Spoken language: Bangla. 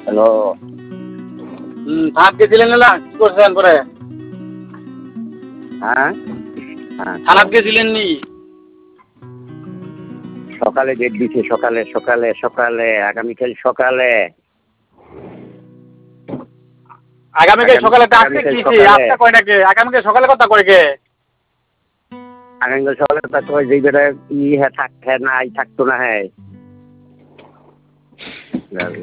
হ্যালো। থানাত গেছিলেন না কি করছেন পরে? হ্যাঁ হ্যাঁ, থানাত গেছিলেন নি? সকালে ডেট দিছে, সকালে সকালে সকালে আগামীকাল সকালে। আগামীকাল সকালে তো আজকে আগামীকাল কিছি সকালে আজকে কয় নাকি আগামীকাল সকালে কথা কয় কে? আগামীকাল সকালে তা কয় যেই বেটা ই হ্যাঁ থাক হ্যাঁ নাই থাকতো না হ্যাঁ